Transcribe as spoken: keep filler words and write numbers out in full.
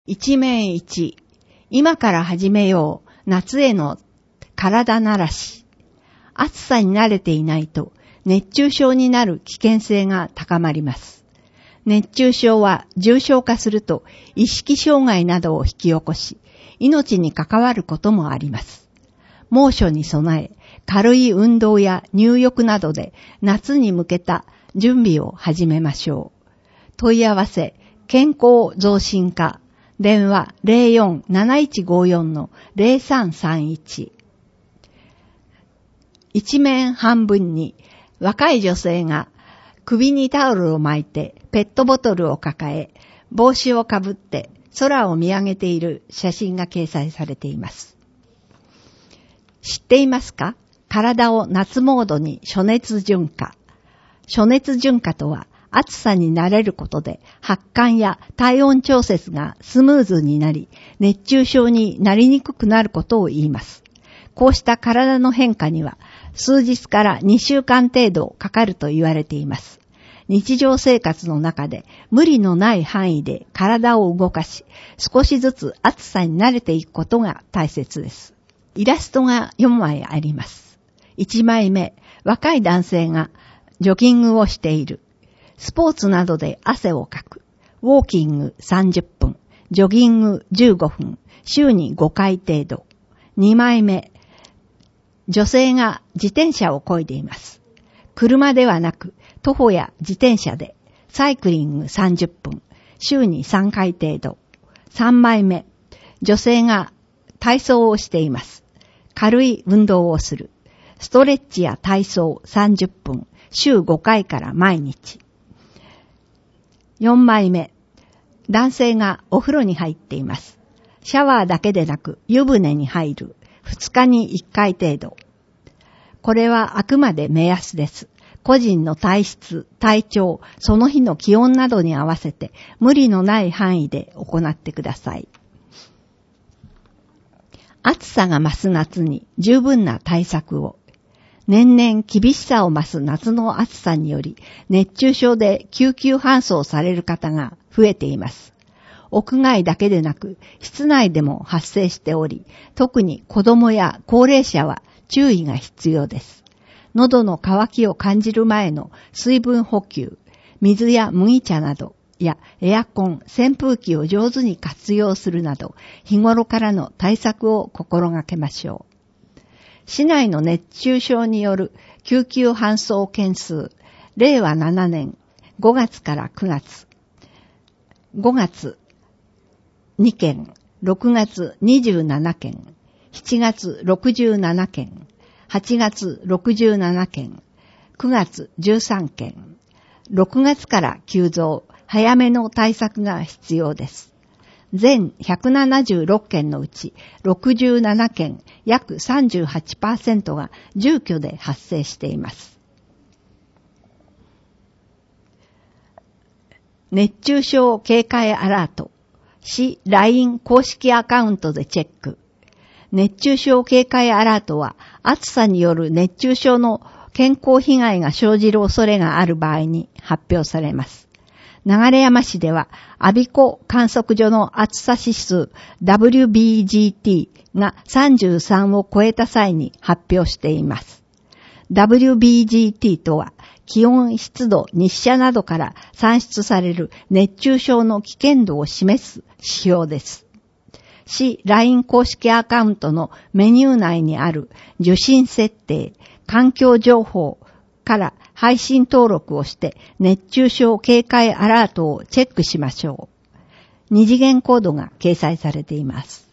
一面一、今から始めよう、夏への体慣らし。暑さに慣れていないと熱中症になる危険性が高まります。熱中症は重症化すると意識障害などを引き起こし、命に関わることもあります。猛暑に備え、軽い運動や入浴などで夏に向けた準備を始めましょう。問い合わせ、健康増進課。電話 ゼロよん なないちごよん ゼロさんさんいち。一面半分に若い女性が首にタオルを巻いてペットボトルを抱え帽子をかぶって空を見上げている写真が掲載されています。知っていますか？体を夏モードに暑熱順化。暑熱順化とは暑さに慣れることで発汗や体温調節がスムーズになり、熱中症になりにくくなることを言います。こうした体の変化には数日からにしゅうかん程度かかると言われています。日常生活の中で無理のない範囲で体を動かし、少しずつ暑さに慣れていくことが大切です。イラストがよんまいあります。いちまいめ、若い男性がジョギングをしている。スポーツなどで汗をかく。ウォーキングさんじゅっぷん。ジョギングじゅうごふん。週にごかい程度。にまいめ。女性が自転車を漕いでいます。車ではなく、徒歩や自転車で。サイクリングさんじゅっぷん。週にさんかい程度。さんまいめ。女性が体操をしています。軽い運動をする。ストレッチや体操さんじゅっぷん。週ごかいから毎日。よんまいめ。男性がお風呂に入っています。シャワーだけでなく湯船に入る。ふつかにいっかい程度。これはあくまで目安です。個人の体質、体調、その日の気温などに合わせて無理のない範囲で行ってください。暑さが増す夏に十分な対策を。年々厳しさを増す夏の暑さにより熱中症で救急搬送される方が増えています。屋外だけでなく室内でも発生しており、特に子供や高齢者は注意が必要です。喉の渇きを感じる前の水分補給、水や麦茶などやエアコン、扇風機を上手に活用するなど日頃からの対策を心がけましょう。市内の熱中症による救急搬送件数、れいわななねんごがつからくがつ、ごがつにけん、ろくがつにじゅうななけん、しちがつろくじゅうななけん、はちがつろくじゅうななけん、くがつじゅうさんけん、ろくがつから急増、早めの対策が必要です。全ひゃくななじゅうろっけんのうちろくじゅうななけん、約 さんじゅうはちパーセント が住居で発生しています。熱中症警戒アラート。市 ライン 公式アカウントでチェック。熱中症警戒アラートは暑さによる熱中症の健康被害が生じる恐れがある場合に発表されます。流山市では、我孫子観測所の暑さ指数 ダブリュービージーティー がさんじゅうさんを超えた際に発表しています。ダブリュービージーティー とは、気温、湿度、日射などから算出される熱中症の危険度を示す指標です。市 ライン 公式アカウントのメニュー内にある受信設定、環境情報から配信登録をして熱中症警戒アラートをチェックしましょう。二次元コードが掲載されています。